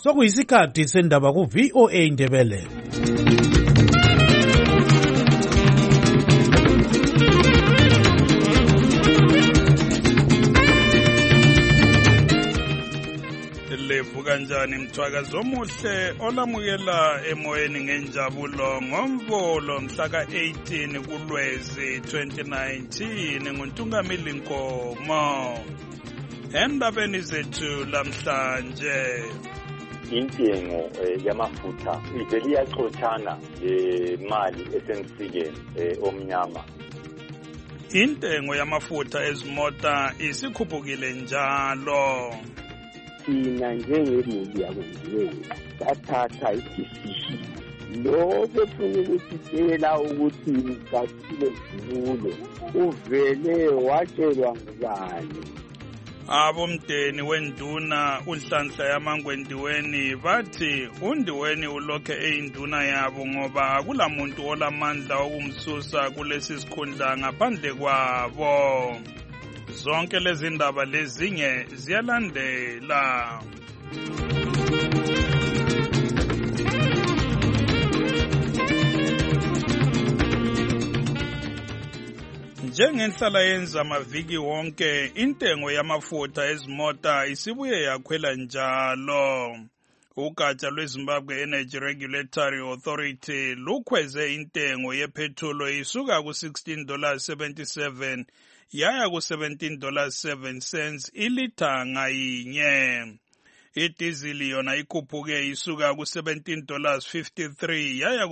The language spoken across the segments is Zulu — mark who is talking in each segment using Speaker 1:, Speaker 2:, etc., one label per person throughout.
Speaker 1: Sokuyisikhathi sendaba ku VOA Indebele.
Speaker 2: Levu kanjani mthwakazi omuhle olamukela emoyeni ngenjabulo ngomvolo mhla ka-18 kuLwezi 2019 nguNtungamili Nkomo. Endabeni zethu lamhlanje,
Speaker 3: intengo yamafutha ivele iyaxotshana lemali esemsikeni omnyama.
Speaker 2: Intengo yamafutha ezimota isikhuphukile njalo.
Speaker 4: Thina njengemuli yakwenziweni sathatha idecision lo befuna ukusitshela ukuthi kasile zibulo uvele watshelwa ngubani.
Speaker 2: Abomdeni wenduna uNhlanhla yaMangwendiweni bathi uNdiweni ulokhe eyinduna yabo ngoba akulamuntu olamandla okumsusa kulesi sikhundla ngaphandle kwabo. Zonke lezi ndaba lezinye ziyalandela. Njengenhlala yenza amaviki wonke, intengo yamafutha ezimota isibuye yakhwela njalo. Ugatsha lweZimbabwe Energy Regulatory Authority lukhweze intengo yephethulo isuka ku$16.77 yaya ku$17.07 ilitha ngayinye. Idizili yona ikhuphuke isuka ku$17.53 yaya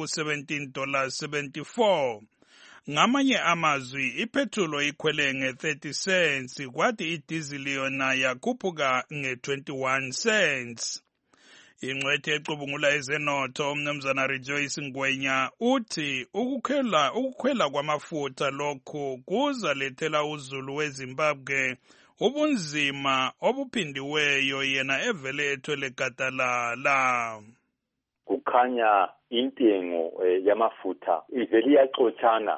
Speaker 2: ku$17.74. Ngamanye amazwi iphethulo ikhwele nge-30 cents kwathi idizili yona yakhuphuka nge-21 cents. Ingcwethe ecubungula ezenotho umnumzana Rejoice Ngwenya uthi ukukhwela kwamafutha lokhu kuzalethela uzulu weZimbabwe ubunzima obuphindiweyo yena evele ethwele gadalala.
Speaker 3: Kukhanya intengo yamafutha ivele iyaxotshana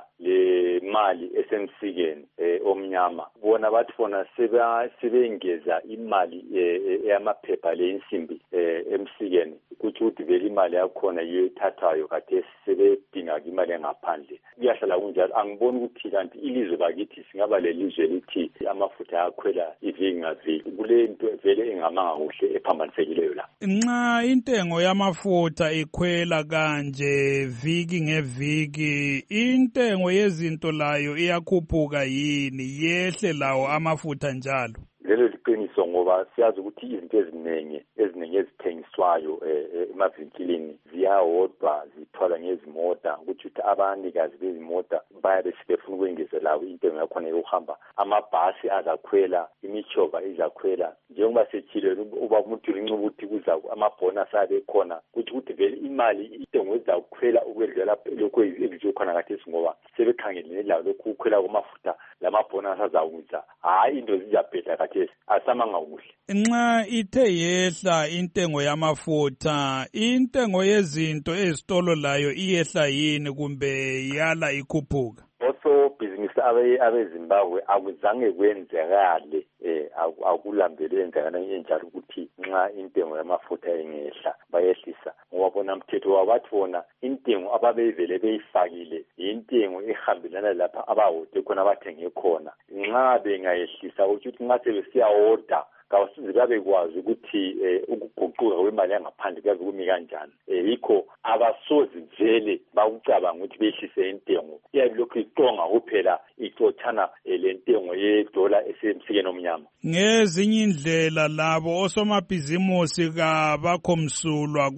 Speaker 3: lemali esemsikeni omnyama. Bona bathi bona sebengeza imali yamaphepha leinsimbi emsikeni ukuthi vele imali yakhona yiyo ethathayo kade sebedinga imali engaphandle. Kuyahlala kunjalo, angiboni ukuthi kanti ilizwe bakithi singaba lelizwe lithi amafutha ayakhwela iviki ngaviki. Kule into vele engamanga kuhle ephambanisekileyo la.
Speaker 2: Nxa intengo yamafutha ikhwela kanje viki ngeviki, intengo yezinto layo iyakhuphuka yini, yehle lawo amafutha njalo?
Speaker 3: Lelo liqiniso ngoba siyazi ukuthi izinto eziningi ezithengiswayo emavinkilini ziyawodwa zithwala ngezimota, ukuthi abanikazi bezimota bayabe sebefuna ukwengezela intengo yakhona yokuhamba. Amabhasi azakhwela, imichova izakhwela. Njengoba sethile uba umuntu lincuba ukuthi kuza amabhonus abekhona ukuthi vele imali intengo izakhwela ukwedlula lokho ekuzokhona kathesi ngoba sebekhangelene lawo lokhu ukhwela kwamafutha lamabhonus azawuza. Hayi into ziyabheda kathesi, asamanga kuhle.
Speaker 2: Nxa ithe yehla intengo yamafutha, intengo yezinto ezitolo layo iyehla yini kumbe yala ikhuphuka?
Speaker 3: Also business abeZimbabwe akuzange kwenzekale akulambele enzakana enjalo ukuthi nxa intengo yamafutha engehla bayehlisa ngoba bona mthetho wabathi bona intengo ababevele beyifakile intengo ehambelana lapha abahode khona abathenge khona. Nxa bengayehlisa ukuthi nxa sebesiya order kawusizi babekwazi ukuthi ukuguquka kwemali yangaphandle kuyabe kumi kanjani. Yikho abasozi vele bakucabanga ukuthi behlise intengo iyabe lokhu iqonga kuphela ixotshana lentengo yedola esemsikeni omnyama.
Speaker 2: Ngezinye indlela labo osomabhizimusi kabakho msulwa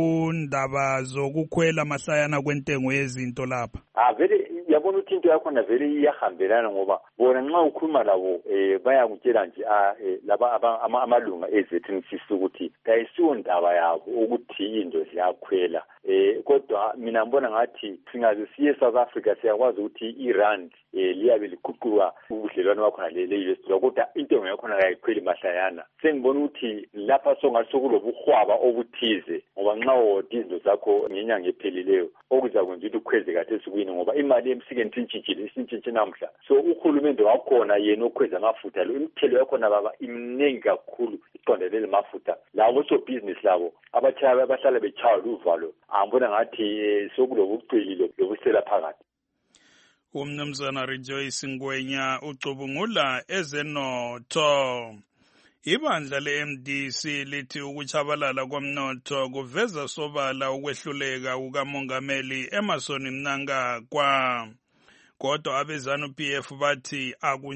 Speaker 2: kundaba zokukhwela mahlayana kwentengo yezinto lapha.
Speaker 3: Vele yabona ukuthi into yakhona vele iyahambelana ngoba bona nxa ukhuluma labo bayakutshela nje laba amalunga ezethu ukuthi kayisiwo ndaba yabo ukuthi into ziyakhwela. kodwa mina ngibona ngathi singaze siye South Africa siyakwazi ukuthi iRand liyabe likhuphuka ubudlelwane bakhona le-US dollar kodwa intengo yakhona kayikhweli mahlayana. Sengibona ukuthi lapha songathi kulobuhwaba obuthize ngoba nxa wodi izinto zakho ngenyanga ephelileyo okuzakwenza ukuthi ukhweze kathi esukwini ngoba imali emsikeni sintshintshile namhla. So uhulumende wakhona yena okhweza amafutha lo imithelo yakhona baba imningi kakhulu iqondelele amafutha labo so business labo abathaya abahlala bechawa luvalo angibona ngathi sokulobucwili lobusela phakathi.
Speaker 2: Umnumzana Rejoice Ngwenya ucubungula ezenotho. Ibandla le-MDC lithi ukuchabalala komnotho kuveza sobala ukwehluleka kukamongameli Emmerson Mnangagwa. Kodwa abeZANU-PF bathi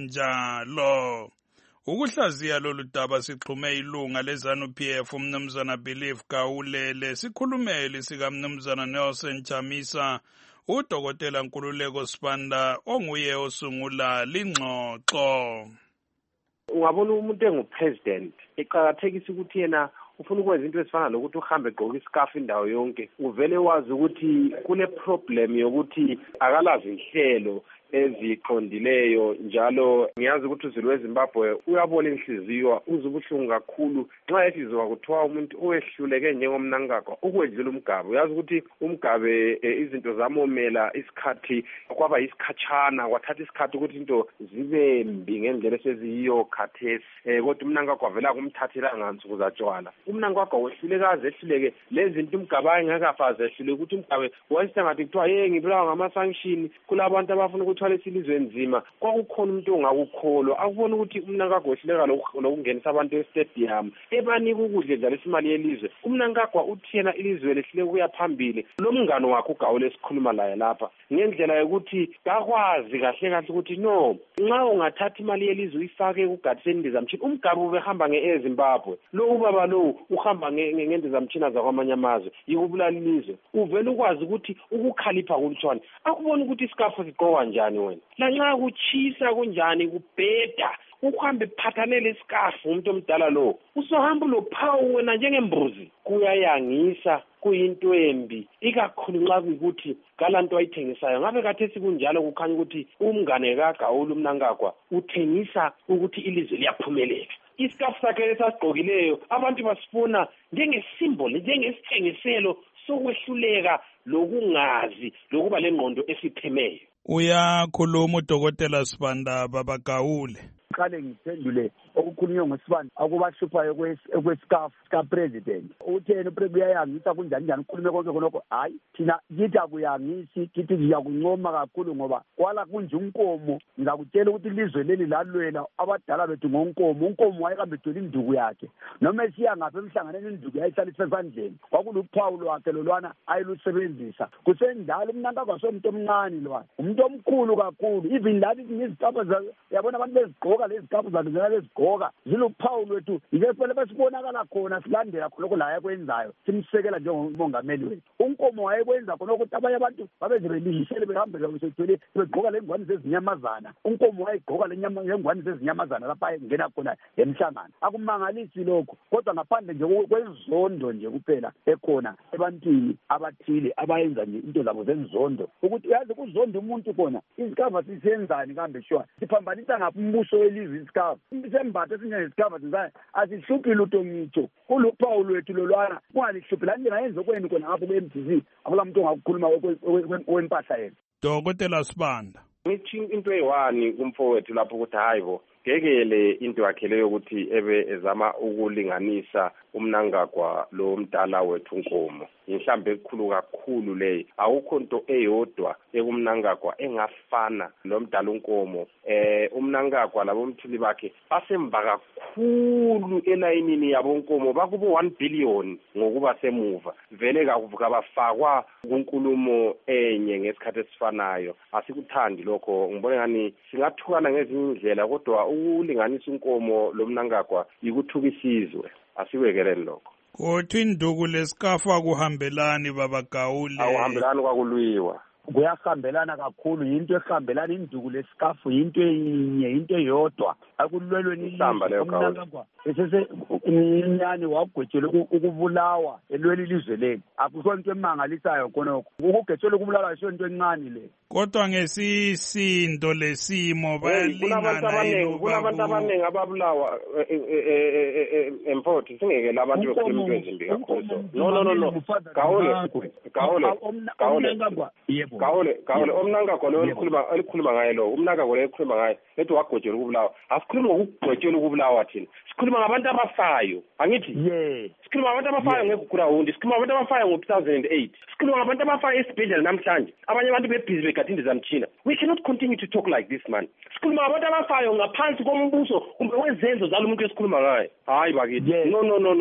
Speaker 2: akunjalo. Ukuhlaziya lolu daba sixhume ilunga leZANU-PF umnumzana Believe Gawulele sikhulumeli sikaMnumzana Nelson Chamisa uDokotela Nkululeko Sibanda onguye osungula lingxoxo.
Speaker 5: Ungabona umuntu engupresident eqhakathekisa ukuthi yena ufuna ukwenza into ezifana lokuthi uhambe egqoka iscarf indawo yonke uvele wazi ukuthi kune problem yokuthi akalazi ihlelo eziqondileyo njalo ngiyazi ukuthi uzulu weZimbabwe uyabona inhliziyo uzubuhlungu kakhulu nxa esizwa kuthiwa umuntu owehluleke njengomNangagwa ukwedlula umgabe uyazi ukuthi umgabe izinto zamomela isikhathi kwaba isikhatshana kwathatha isikhathi ukuthi into zibe mbi ngendlela eseziyiyo khathesi kodwa umNangagwa vela kumthathela ngansi kuzatshwala umNangagwa wehlulekaze ehluleke lezi zinto umgabe ayengakafaze ehluleke ukuthi umgabe wayesengathi kuthiwa ngibulawa ngama-sanction kulabantu abafuna ukuthi lesilizwe nzima kwakukhona umuntu ongakukholwa akubona ukuthi umNangagwa wehluleka lokungenisa abantu estadium ebanika ukudla njalo isimali yelizwe umNangagwa uthi yena ilizwe lehluleka ukuya phambili lo mngane wakhe uGawule esikhuluma laye lapha ngendlela yokuthi kakwazi kahle ukuthi no nxa ungathatha imali yelizwe uyifake kugadiseni ndizamtshina umgabe ubehamba nge-Zimbabwe lo ubaba lo uhamba ngendizamtshina zakwamanye amazwe yikubulala ilizwe uvele ukwazi ukuthi ukukhalipha kulutshwane akubona ukuthi isikafu sigqokwa njani wena lanxa kuchisa kunjani kubheda uhambe phathanele isikafu umuntu omdala lo usohamba lophawu wena njengembuzi kuyayangisa kuyinto embi ikakhulu nxa kuyikuthi galanto ayithengisayo ngabe kathi sikunjalo kukhanya ukuthi umngane kaGawule uMnangagwa uthengisa ukuthi ilizwe liyaphumelela isikafu sakhe esasigqokileyo abantu basifuna njengesimboli njengesithengiselo sokwehluleka lokungazi lokuba lengqondo esiphemeyo.
Speaker 2: Uyakhuluma uDokotela Sibanda baba Gawule.
Speaker 6: Qale ngiphendule okukhulunywa ngoSibanda akubahluphayo kwescarf ka-president uthi yena upresident uyayangisa kunjani ukhulume konke khonokho hayi thina kithi akuyangisi kithi siyakuncoma kakhulu ngoba kwala kunje unkomo ngizakutshela ukuthi ilizwe leli lalwela abadala bethu ngonkomo unkomo wayekambe ethola induku yakhe noma esiya ngapha emhlanganeni induku yayihlala isesandleni kwakuluphawu lwakhe lolwana ayelusebenzisa kusenjalo uMnangagwa somuntu omncane lwana umuntu omkhulu kakhulu even lathi ngizicapha yabona abantu bezigqoka lezikapu zalungela lezigqoka ziluphawu lwethu yike phela besibonakala khona silandela khonokho la yakwenzayo simsekela njengomongameli wethu unkomo wayekwenza khona ukuthi abanye abantu babezirelisele behambela besethwele begqoka lengwani zezinyamazana unkomo wayegqoka lengwani zezinyamazana lapha engena khona emhlangano akumangalisi lokho kodwa ngaphandle nje kwezondo nje kuphela ekhona ebantwini abathile abayenza nje into zabo zenzondo ukuthi uyazi kuzondo umuntu khona isikava sisenzani kambe sure siphambanisa ngaphi umbuso welizwe isikava sembatho esinjengesikava sinzayo asihluphi lutho ngitsho kuluphawu lwethu lolwana kungalihluphi lani njengayenza okweni khona ngapho kwe-MDC akula muntu ongakukhuluma wempahla yena.
Speaker 2: Dokotela Sibanda.
Speaker 5: Ngithi into eyi-1 kumfowethu lapho ukuthi hayi bo ngekele into yakhe leyo ukuthi ebe ezama ukulinganisa uMnangagwa lo mdala wethu Nkomo inhlambe ekhulu kakhulu leyo awukho into eyodwa ekumNangagwa engafana nomdala uNkomo uMnangagwa labomthili bakhe basemva kakhulu elayinini yabo Nkomo bakubo 1 billion ngokuba semuva vele kabafakwa kunkulumo enye ngesikhathi esifanayo asikuthandi lokho ngibone ngani singathukana ngezinye indlela kodwa ukulinganisa uNkomo lomNangagwa yikuthuka isizwe asiwekeleni lokho
Speaker 2: kodwa induku lesikafu akuhambelani baba Gawule
Speaker 5: awuhambelani kwakulwiwa
Speaker 6: kuyahambelana kakhulu, yinto ehambelana, induku lesikafu yinto eyinye, into eyodwa. Akulwelweni umnankagwa eseseminyane wagwetshelwa ukubulawa elwela ilizwe leli. Akuso into emangalisayo khonokho, ukugwetshelwa ukubulawa ayisiyo into encane le.
Speaker 2: Kodwa ngesisindo lesimo bayalingana.
Speaker 5: Kunabantu abaningi ababulawa emfoti, singekela abantu bekhuluma into ezimbi kakhulu. No. Gawule umnankagwa lo elikhuluma ngaye lo, umnankagwa lo elikhuluma ngaye ethi wagwetshelwa ukubulawa. Asikhuluma ngokugwetshelwa ukubulawa thina. Sikhuluma ngabantu abafayo, angithi? Sikhuluma ngabantu abafayo ngegrawundi, sikhuluma ngabantu abafayo ngo-2008. Sikhuluma ngabantu abafayo esibhedlela namhlanje. Abanye abantu bebhizi begada indizamtshina. We cannot continue to talk like this, man. Sikhuluma ngabantu abafayo ngaphansi kombuso kumbe wezenzo zalo umuntu esikhuluma ngaye. Hayi bakithi. No.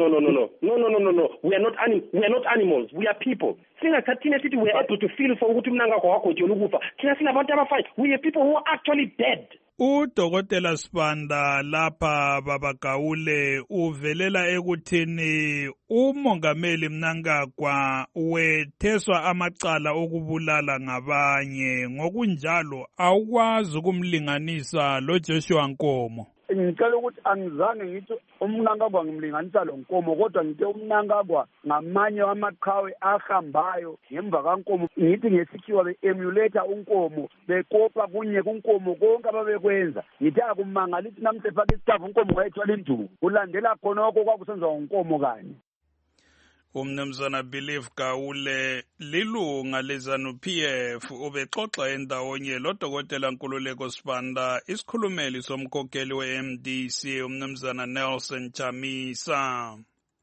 Speaker 5: We are not animals. We are people. Singathathina sithi we are able to feel for ukuthi umnankagwa wagwetshelwa ukufa. Thina sinabantu abafayo. We are people who are actually dead.
Speaker 2: Udokotela Sibanda lapha Baba Gawule uvelela ekuthini umongameli Mnangagwa wetheswa amacala okubulala ngabanye, ngokunjalo awukwazi ukumlinganisa lo Joshua Nkomo.
Speaker 6: Ngicela ukuthi angizange ngithi umnankagwa ngimlinganisa lo Nkomo, kodwa ngithe umnankagwa ngamanye amaqhawe ahambayo ngemva kaNkomo. Ngithi ngesikhiwa be-emulator uNkomo, bekopa kunye kuNkomo konke ababekwenza. Ngithe akumangala ithi namhla efake isitafu uNkomo wayethwala induku, kulandela khonokho kwakusenziwa uNkomo kanye.
Speaker 2: Umnumzana Believe Gawule lilunga leZANU-PF ubexoxa endawonye loDokotela Nkululeko Sibanda, isikhulumeli somkhokheli we-MDC umnumzana Nelson Chamisa.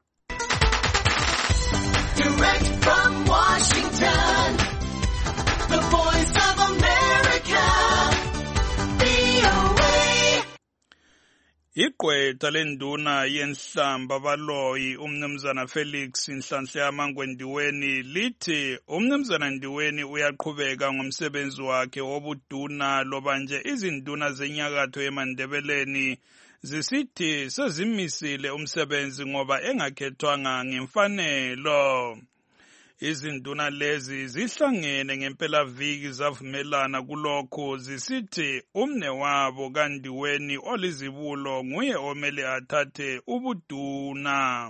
Speaker 2: Direct from Washington, the Voice of America, VOA. Igqwetha lenduna yenhlamba baloyi umnumzana Felix Nhlanhla Mangwendiweni lithi umnumzana Ndiweni uyaqhubeka ngomsebenzi wakhe wobuduna, loba nje izinduna zenyakatho eMandebeleni zisithi sezimisile umsebenzi ngoba engakhethwanga ngemfanelo. Izinduna lezi zihlangene ngempelaviki zavumelana kulokho, zisithi umne wabo kaNdiweni olizibulo nguye omele athathe ubuduna.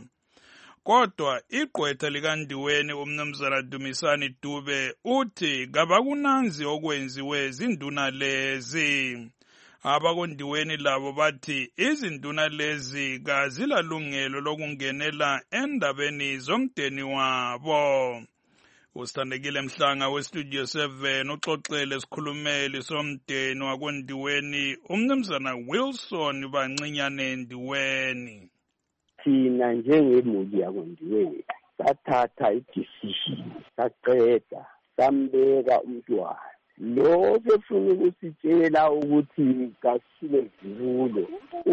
Speaker 2: Kodwa igqwetha likaNdiweni umnumzana Dumisani Dube uthi kabakunanzi okwenziwe zinduna lezi. AbakoNdiweni labo bathi izinduna lezi kazilalungelo lokungenela endabeni zomdeni wabo. Usithandekile Mhlanga weStudio 7 uxoxele isikhulumeli somdeni wakoNdiweni umnumzana Wilson Bancinyane Ndiweni.
Speaker 4: Thina njengemuli yakoNdiweni sathatha idecision, saqeda, sambeka umntwana. Lo befuna ukusitshela ukuthi kasile zibulo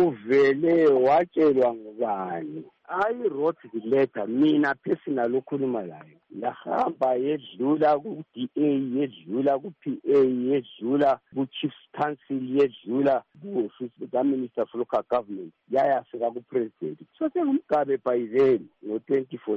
Speaker 4: uvele watshelwa ngubani. I wrote the letter, mina personal ukhuluma layo. Yahamba yedlula ku-DA, yedlula ku-PA, yedlula ku-Chief Council, yedlula ku-Office ka-Minister for Local Government, yayafika ku-President. So sengumgabe by then, ngo-2014.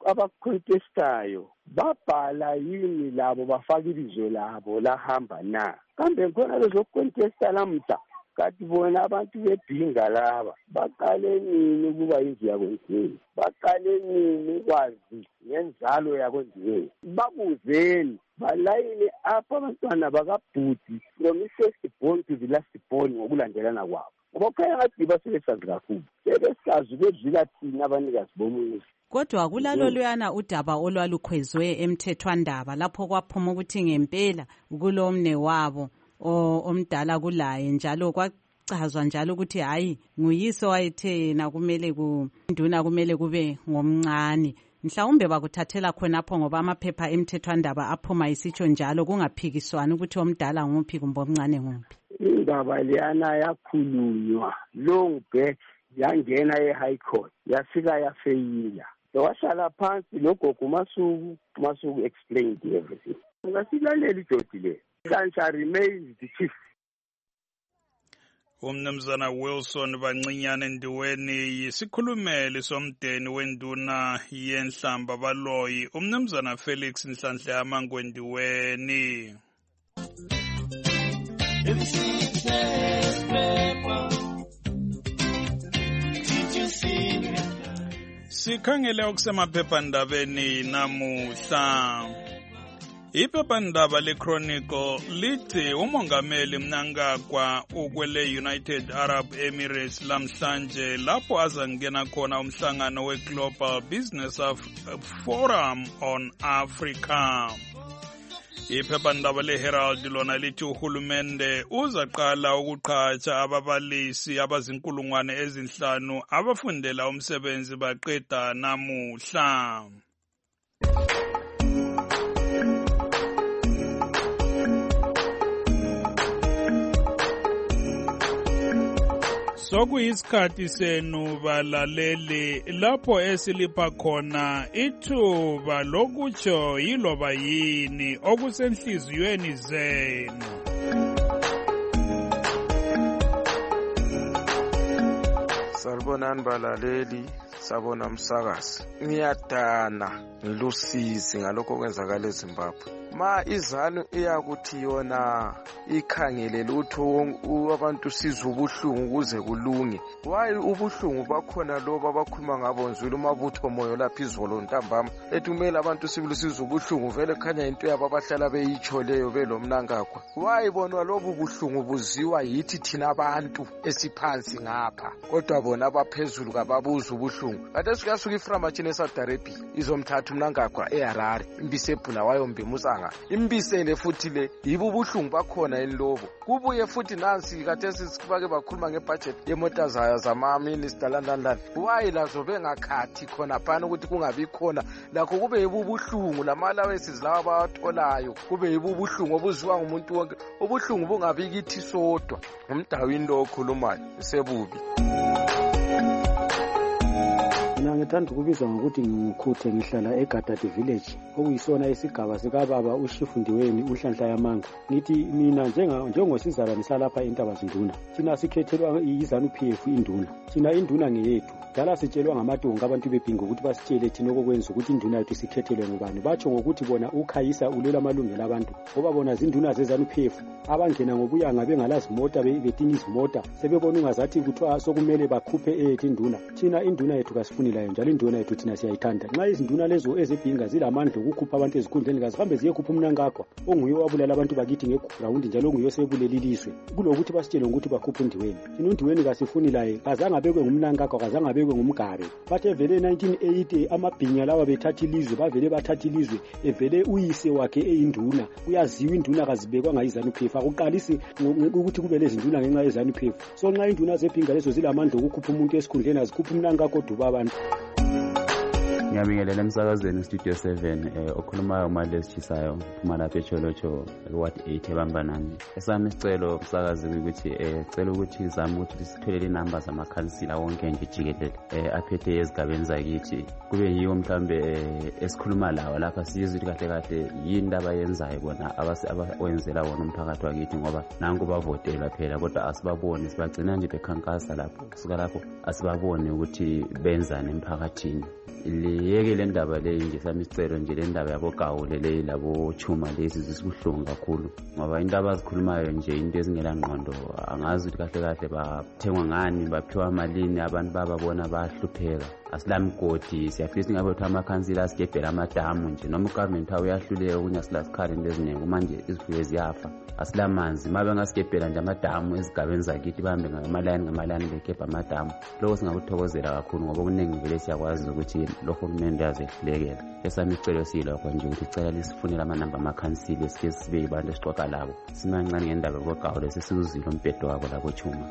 Speaker 4: Abacontestayo babhala yini labo bafaka ibizo labo lahamba na. Kambe khona bezocontesta lamhla. Kati bona abantu bebhinga laba baqale nini kuba indlu yakoNdiweni, baqale nini kwazi ngenzalo yakoNdiweni. Babuzeni balayine apha abantwana bakabhuti from i-first born to the last born ngokulandelana kwabo, ngoba khaya ngathi basebesazi kakhulu, sebesazi bedlula thina abanikazi bomuzi.
Speaker 7: Kodwa kulaloluyana udaba olwalukhwezwe emthethwandaba lapho kwaphuma ukuthi ngempela kulomne wabo omdala kulaye, njalo kwachazwa njalo ukuthi hayi nguyiso wayethe yena kumele induna kumele kube ngomncane. Mhlawumbe bakuthathela khonapho ngoba amaphepha emthethwandaba aphuma isitsho njalo, kungaphikiswana ukuthi omdala nguphi kumbe omncane nguphi.
Speaker 4: Indaba leyana yakhulunywa long back, yangena e-High Court, yafika yafeyila. Washala phansi logogo Masuku explained everything. Ungasilalela ijodi le. Kancha remains the chief.
Speaker 2: Umnumzana Wilson Bancinyane Ndiweni yisikhulumeli somdeni wenduna yenhlamba baloyi umnumzana Felix Nhlanhla Yamangwe Ndiweni. Sikhangele okusemaphephandabeni namuhla. Iphephandaba leChronicle lithi umongameli Mnangagwa ukwele United Arab Emirates lamhlanje lapho azangena khona umhlangano weGlobal Business Forum on Africa. Iphephandaba leHerald lona lithi uhulumende uzaqala ukuqhatsha ababalisi abazinkulungwane ezinhlanu abafundela umsebenzi baqeda namuhla. Sokuyisikhathi senu balaleli lapho esilipha khona ithuba lokutsho yiloba yini okusenhliziyweni zenu.
Speaker 8: Salibonani balaleli, sabona umsakazi. Ngiyadana ngilusizi ngalokho kwenzakala eZimbabwe. Ma izanu iyakuthi yona ikhangele lutho abantu sizwe ubuhlungu ukuze kulunge. Wayi ubuhlungu bakhona loba bakhuluma ngabo nzulu umabutho moyo lapha izolo ntambama. Ethi kumele abantu sizwe ubuhlungu vele khanya into yabo abahlala beyitsho leyo belomnangagwa. Wayi bonwa lobu buhlungu buziwa yithi thina abantu esiphansi ngapha. Kodwa bona abaphezulu kababuza ubuhlungu. Kade sikasuka iframachine eSaudi Arabia izomthatha umnangagwa eHarare imbise eBulawayo Mbimusanga. Imbisele futhi le yibo ubuhlungu bakhona enlobo. Kubuye futhi nansi kade sisibake bakhuluma ngebudget yemota zama minister London. Wayi lazo bengakhathi khona phana ukuthi kungabi khona lakho kube yibo ubuhlungu lamalawesi zilawa abatholayo kube yibo ubuhlungu obuziwa ngumuntu wonke. Ubuhlungu bungabi kithi sodwa. Umdawini lo okhulumayo sebubi.
Speaker 9: Mina ngithanda ukubizwa ngokuthi ngikhuthe ngihlala eGadadi village okuyisona isigaba sikababa uShifundiweni uNhlanhla Yamangwe. Ngithi mina njengosizalwane salapha eNtabazinduna thina sikhethelwa yiZANU-PF induna. Thina induna ngeyethu. Dala sitshelwa ngamatonga abantu bebhinga ukuthi basitshele thina okwenza ukuthi induna yethu sikhethelwe ngubani. Batsho ngokuthi bona uKhayisa ulela amalungelo abantu. Ngoba bona zinduna zeZANU-PF abangena ngobuyanga bengalazi imota betinye izimota sebebona ungazathi kuthiwa sokumele bakhuphe ethi induna. Thina induna yethu kasifuni layo njalo induna yethu thina siyayithanda. Nxa izinduna lezo ezebhinga zilamandla ukukhupha abantu ezikhundleni kazihambe ziyekhupha umnangagwa onguye wabulala abantu bakithi ngeground njalo onguye osebulela ilizwe. Kulokuthi basitshele ukuthi bakhuphe uNdiweni. Thina uNdiweni kasifuni laye kazange abekwe ngumnangagwa kazange abekwe ngumgabe. Bathe vele 1980 amabhinya lawa bethatha ilizwe bavele bathatha ilizwe evele uyise wakhe eyinduna. Uyaziwa induna kazibekwa ngayiZANU-PF akuqalisi ukuthi kube lezinduna ngenxa yeZANU-PF. So nxa induna zebhinga lezo zilamandla ukukhupha umuntu esikhundleni azikhupha umnangagwa oduba abantu.
Speaker 10: Ngiyabingelela emsakazweni Studio 7 okhulumayo uMadlesi Chisayo phuma lapha eCholocho Ward 8 eBambanani. Esami isicelo umsakazi ukuthi cela ukuthi izame ukuthi sitholele inamba zamakhansila wonke nje jikelele aphethe ezigabeni zakithi kube yiwo mhlambe esikhuluma lawo lapha sizwe kahle kahle yini abayenzayo bona abawenzela wona umphakathi wakithi ngoba nanku bavotela phela kodwa asibaboni sibagcina nje bekhankasa lapho kusuka lapho asibaboni ukuthi benzani emphakathini. Liyeke le ndaba leyi nje sami isicelo nje le ndaba yabogawule leyi labo chuma lezi zisibuhlungu kakhulu ngoba into abazikhulumayo nje into ezingela ngqondo angazi ukuthi kahle kahle bathengwa ngani baphiwa amalini abantu bababona bahlupheka. Asilamgodi siyafisa ngabe ukuthi amakhansila asigebhela amadamu nje noma ugovernment uyahluleka ukunya silasikhali into eziningi manje izifuyo ziyafa. Asilamanzi mabe ngasigebhela nje amadamu ezigabeni zakithi bahambe ngamalani begebha amadamu. Lokho singakuthokozela kakhulu ngoba kuningi vele siyakwazi ukuthi lo hulumende yazehlulekela. Esami isicelo silokho nje ukuthi icela lisifunela amanamba amakhansila esike sibe yibantu esixoxa labo simancane ngendaba yokugawula sesizuzile umbhedo wabo labo chuma.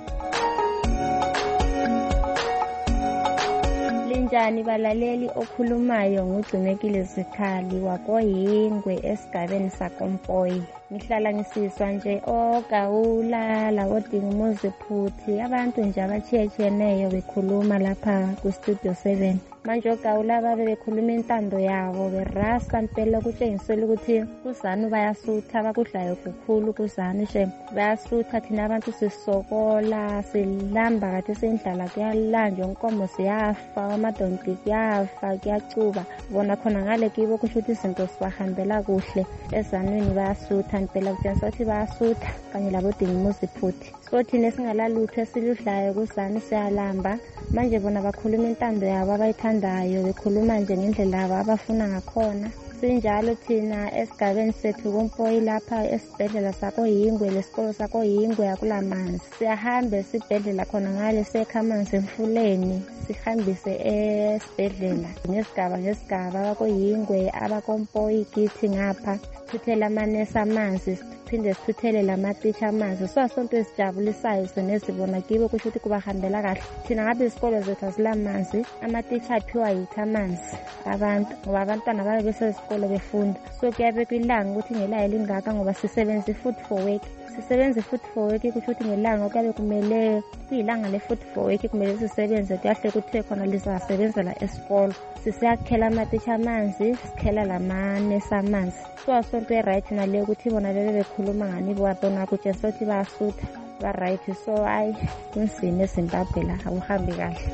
Speaker 11: Linjani balaleli okhulumayo ngugcinekile Zikhali wakoyingwe esigabeni sakompoyi. Ngihlala ngisizwa nje ogawula labodingumuzi phuthi abantu nje abachiyeneyo bekhuluma lapha ku Studio 7. manje oGawula babe bekhuluma intando yabo berasa impela kutshengisela ukuthi kuZANU bayasutha abakudlayo kukhulu kuZANU shem bayasutha thina abantu sisokola silamba kade sendlala kuyalanjwa inkomo siyafa amadonki kuyafa kuyacuba bona khona ngale kibo kusho ukuthi izinto sibahambela kuhle eZANUwini bayasutha impela kutshengisa ukuthi bayasutha kanye labodingimuzi futhi so thina singalalutho esiludlayo kuZANU siyalamba manje bona bakhuluma intando yabo abayithandayo bekhuluma nje ngendlela yabo abafuna ngakhona sinjalo thina esigabeni sethu kompoyi lapha esibhedlela sakoYingwe lesikolo sakoYingwe akulamanzi siyahambe esibhedlela khona ngale sekha amanzi emfuleni sihambise esibhedlela ngesigaba abakoYingwe abakompoyi kithi ngapha sithuthela amanesi amanzi phinde sithuthele lamatitsha amanzi so sonke esijabulisayo senezibona kibo kusho ukuthi kubahambela kahle thina ngabe isikolo zethu asilamanzi amatitsha aphiwa yithi amanzi abantu ngoba abantwana babe besesikolo befunda so kuyabe kwilanga ukuthi ngelanga elingaka ngoba sisebenza i-food for work kusho ukuthi ngelanga kuyabe kumele kuyilanga le-food for work kumele sisebenze kuyahle kuthiwe khona lisasebenzela esikolo sisiyakhela amatitsha amanzi sikhela lamanesi amanzi so sonto e-right naleyo ukuthi bona bebe bekhuluma ngani bona kutshengisa ukuthi bayasutha ba-right so hayi kunzima eZimbabwe la akuhambi kahle.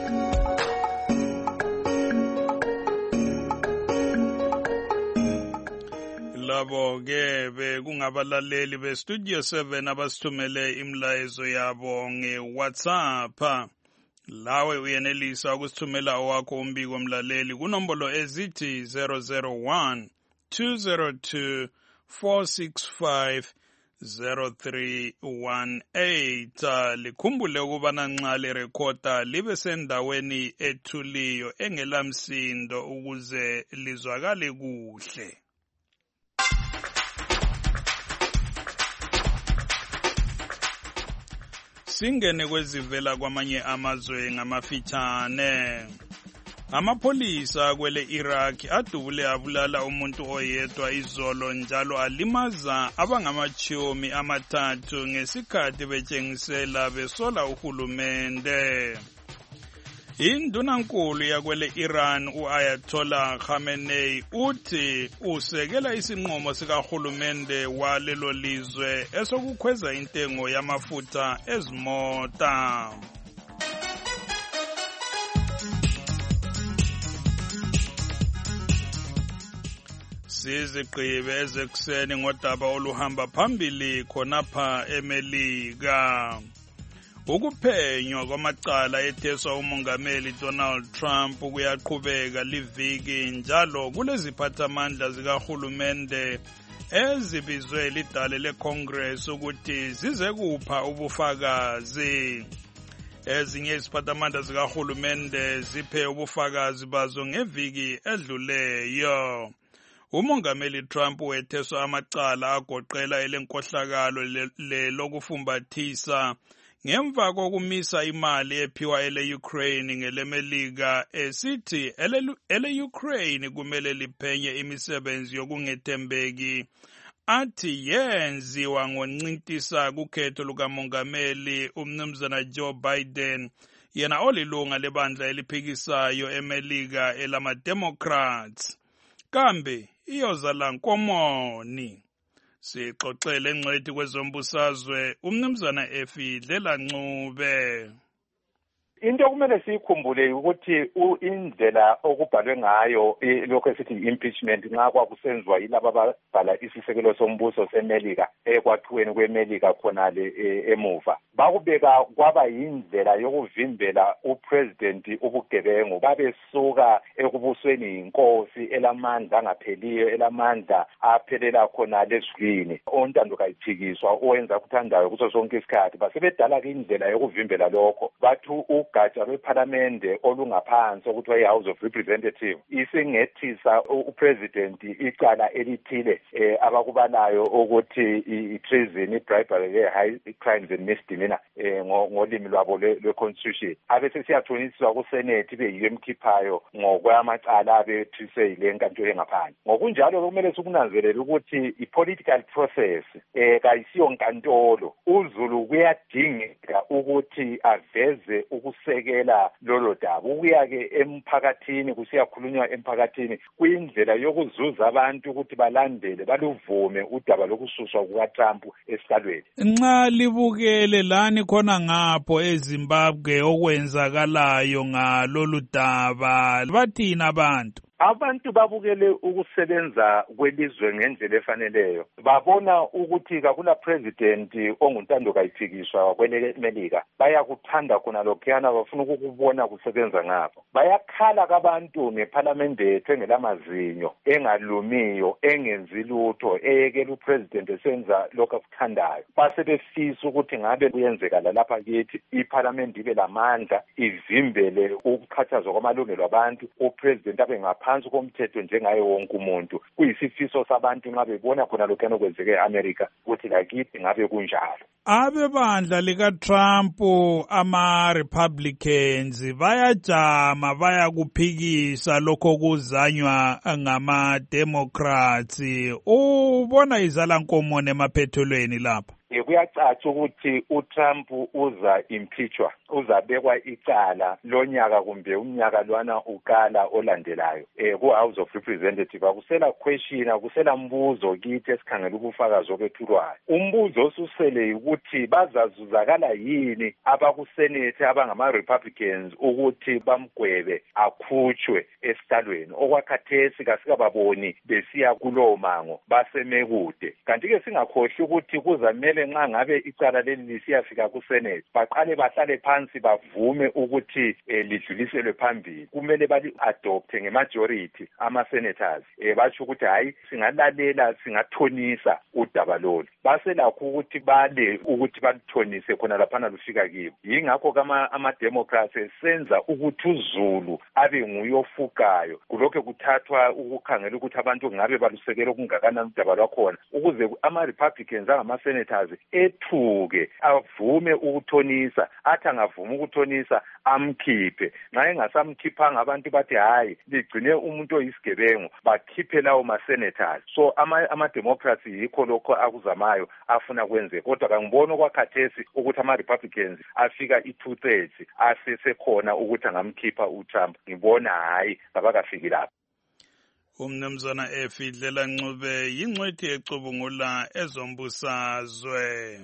Speaker 2: Labo ke bekungabalaleli bestudio 7 abasithumele imlayezo yabo ngeWhatsApp. Lawe uyenelisa ukusithumela owakho umbiko mlaleli kunombolo ezithi 001 202 465 0318. Likhumbule ukubana nxa lirekhoda libe sendaweni ethuliyo engelamsindo ukuze lizwakale kuhle. Singene kwezivela kwamanye amazwe ngamafitshane. Amapholisa kwele Iraq adubule abulala umuntu oyedwa izolo njalo alimaza abangamachumi amathathu ngesikhathi betshengisela besola uhulumende. Indunankulu yakwele Iran u-Ayatollah Khamenei uthi usekela isinqumo sikahulumende walelo lizwe esokukhweza intengo yamafutha ezimota. Sizigqibe ezekuseni ngodaba oluhamba phambili khonapha eMelika. Ukuphenywa kwamacala etheswa umongameli Donald Trump kuyaqhubeka liviki njalo kuleziphathamandla zikahulumende ezibizwe lidale leCongress ukuthi zize kupha ubufakazi. Ezinye iziphathamandla zikahulumende ziphe ubufakazi bazo ngeviki edluleyo. Umongameli Trump wetheswa amacala agoqela elenkohlakalo lokufumbathisa ngemva kokumisa imali ephiwa ele-Ukraine ngeleMelika esithi ele-Ukraine kumele liphenye imisebenzi yokungethembeki athi yenziwa ngoncintisa kukhetho lukamongameli umnumzana Joe Biden yena olilunga lebandla eliphikisayo eMelika elama-Democrats. Kambe iyozala nkomoni. Sixoxele engcwethi kwezombusazwe umnumzana Efidlela Ncube.
Speaker 3: Into okumele siyikhumbule ukuthi indlela okubhalwe ngayo lokho esithi impeachment nxa kwakusenziwa yilabo ababhala isisekelo sombuso seMelika ekwakhiweni kweMelika khonale emuva bakubeka kwaba yindlela yokuvimbela upresident ubugebengu babesuka ekubusweni inkosi elamandla angapheliyo elamandla aphelela khonale ezulwini ontando kayiphikiswa owenza kuthandayo kuso sonke isikhathi basebedala indlela yokuvimbela lokho bathu ugatsha lwePhalamende olungaphansi okuthiwa i-House of Representatives isingethisa upresident icala elithile abakubalayo ukuthi i-treason, i-bribery, high crimes and misdemeanor ngolimi lwabo lwe-constitution abese siyathunyiswa kusenate beyiyo emkhiphayo ngokwamacala abethise yile nkantolo engaphansi. Ngokunjalo kumele sikunanzelele ukuthi i-political process kayisiyo nkantolo. uZulu kuyadingeka ukuthi aveze ukusekela lolo daba. Ukuya-ke emphakathini, kusiyakhulunywa emphakathini, kuyindlela yokuzuza abantu ukuthi balandele, baluvume udaba lokususwa kukaTrump esihlalweni.
Speaker 2: Nxa libukele lani khona ngapho eZimbabwe okwenzakalayo ngalolu daba, bathini abantu?
Speaker 3: Abantu babukele ukusebenza kwelizwe ngendlela efaneleyo. Babona ukuthi kakula president onguntando kayiphikiswa kwele Melika. Bayakuthanda khona lokhuyana, bafuna ukukubona kusebenza ngapho. Bayakhala kabantu ngeparliament ethu engelamazinyo, engalumiyo, engenzi lutho, eyekela upresident esenza lokho akuthandayo. Base befisa ukuthi ngabe kuyenzekala lapha kithi iparliament ibe lamandla, ivimbele ukuqhathazwa kwamalungelo abantu, upresident abe ngaphansi komthetho njengaye wonke umuntu. Kuyisifiso sabantu nxa bebona khona lokho okwenzeke eAmerica ukuthi lakithi ngabe kunjalo.
Speaker 2: Abebandla likaTrump ama-Republicans bayajama bayakuphikisa lokho kuzanywa ngama-Democrats. Ubona izalankomo emaphethelweni lapha?
Speaker 3: Kuyacaca ukuthi uTrump uza impeachwa, uzabekwa icala lonyaka kumbe umnyaka lwana ukala olandelayo ku-House of Representatives. Akusela question, akusela mbuzo kithi esikhangela ubufakazi obethulwayo. Umbuzo osusele ukuthi bazazuzakala yini abakusenate abangama-Republicans ukuthi bamgwebe akhutshwe esihlalweni. Okwakhathesi kasikababoni besiya kulowo mango, basemekude. Kanti-ke singakhohlwa ukuthi kuzamele nxa ngabe icala leli lisiyafika kuSenate, baqale bahlale phansi bavume ukuthi lidluliselwe phambili. Kumele bali-adopte nge-majority ama-senators. Batsho ukuthi hayi, singalalela, singathonisa udaba lolu. Baselakho ukuthi bale ukuthi baluthonise khona laphana lufika kibo. Yingakho ama-Democrats esenza ukuthi uZulu abe nguye ofukayo. Kulokho kuthathwa ukukhangela ukuthi abantu ngabe balusekela okungakanani udaba lwakhona, ukuze ama-Republicans angama-senators ethuke avume ukuthonisa. Athi angavuma ukuthonisa amkhiphe. Nxa engasamkhiphanga abantu bathi hayi, ligcine umuntu oyisigebengu, bakhiphe lawo ma-senators. So ama-Democrats yikho lokho akuzamayo afuna kwenze. Kodwa kangiboni okwakhathesi ukuthi ama-Republicans afika i-2/3 asesekhona ukuthi angamkhipha uTrump. Ngibona hayi, kabakafiki lapho.
Speaker 2: Umnumzana Efidlela Ncube yingcwethi ecubungula ezombusazwe.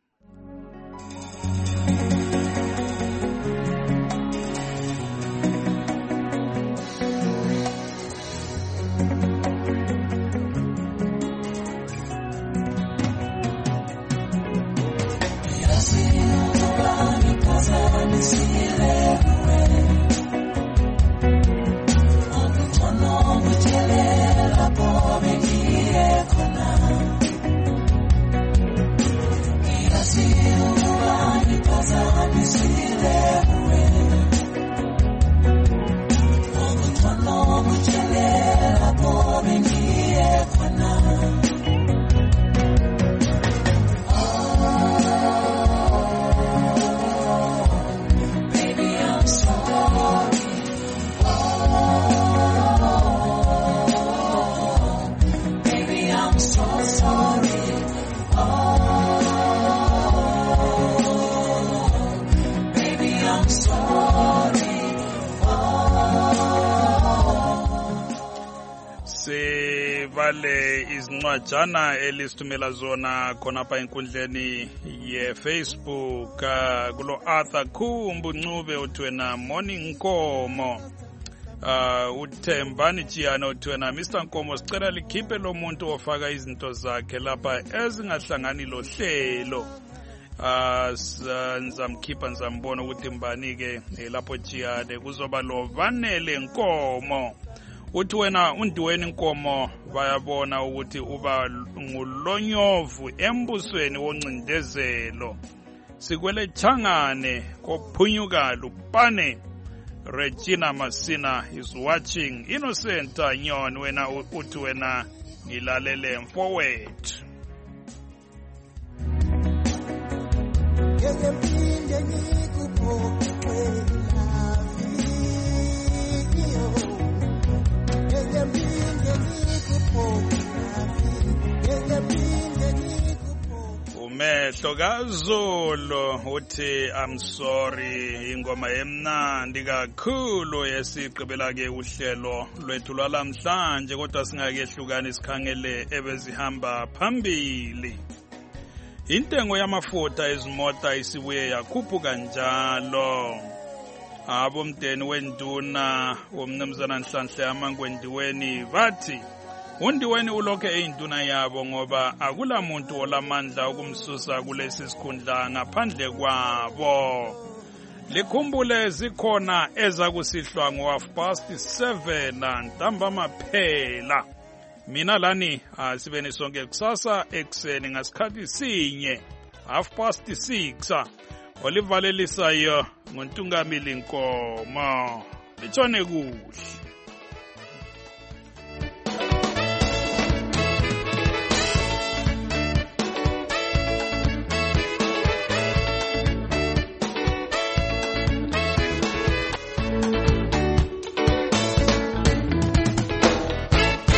Speaker 2: Sivale izincwajana elisithumela zona khonapha enkundleni ye-Facebook kulo Arthur Khumbu Ncube uthi wena Morning Nkomo. Uthembani Jiyana uthi wena Mr. Nkomo sicela likhiphe lo muntu ofaka izinto zakhe lapha ezingahlangani lo hlelo. Nizamkhipha nizambona ukuthi mbani-ke lapho Jiyane kuzoba lo Vanele Nkomo. Uthi wena uNdiweni Nkomo bayabona ukuthi uba ngulonyovu embusweni woncindezelo. Sikwele Changane kophunyuka lupane. Regina Masina is watching. Innocent Nyon wena uthi wena ngilalele mfowethu. Hlokazulu uthi I'm sorry, ingoma emnandi kakhulu yesigqibela ke uhlelo lwethu lwalamhlanje, kodwa singakehlukani sikhangele ebezihamba phambili. Intengo yamafutha ezimota isibuye yakhuphuka njalo. Abomdeni wenduna womnumzana Nhlanhla yaMangwendiweni bathi uNdiweni ulokhe eyinduna yabo ngoba akula muntu olamandla ukumsusa kulesi sikhundla ngaphandle kwabo. Likhumbule zikhona ezakusihlwa ngo7:30 ntambama phela. Mina lani asibeni sonke kusasa ekseni ngasikhathi sinye 6:30. Olivalelisayo nguntungamili Nkomo. Litshone kuhle.